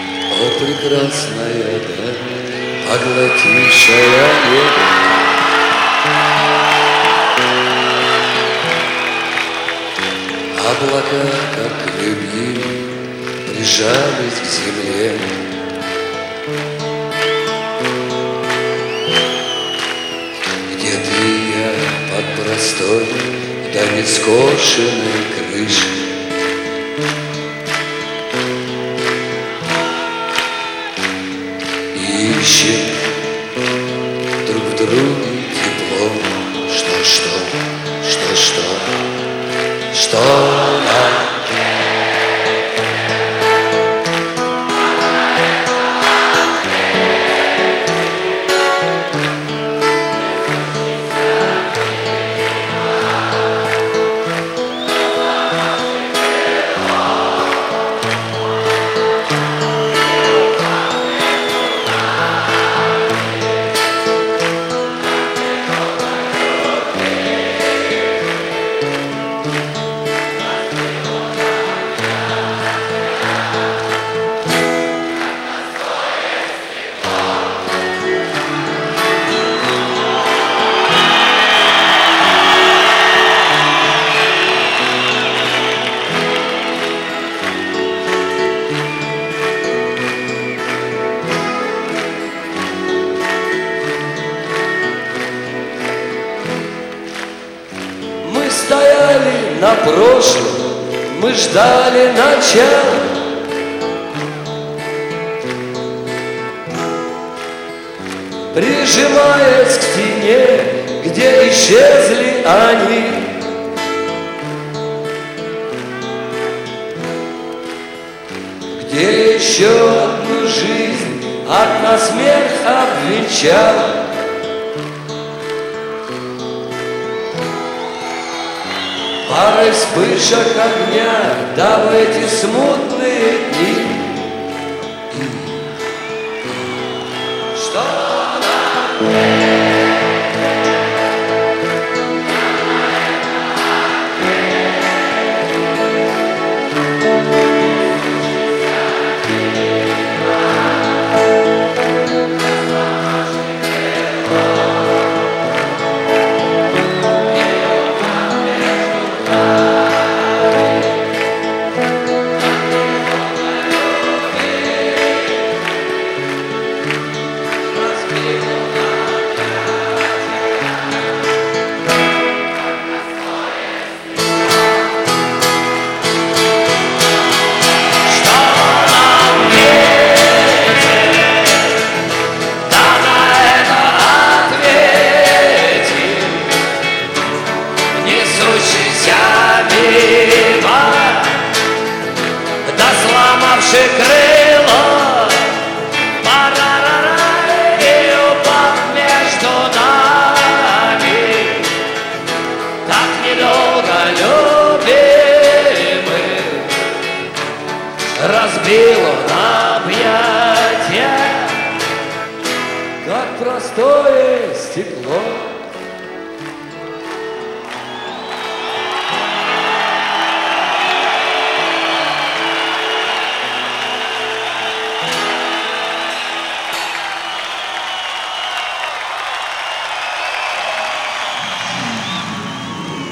О, прекрасная, да, поглотившая небо, облака, как крылья, прижались к земле. Где ты и я под простой да нескошенной крышей, ищем друг в друге тепло. Что нам? Стояли на прошлом, мы ждали начала. Прижимаясь к стене, где исчезли они. Где еще одну жизнь одна смерть обвенчала. Парой вспышек огня, да в эти смутные дни. Что нам? Крыло, парарара, и упав между нами, так недолго любимый, разбил он объятия, как простое стекло.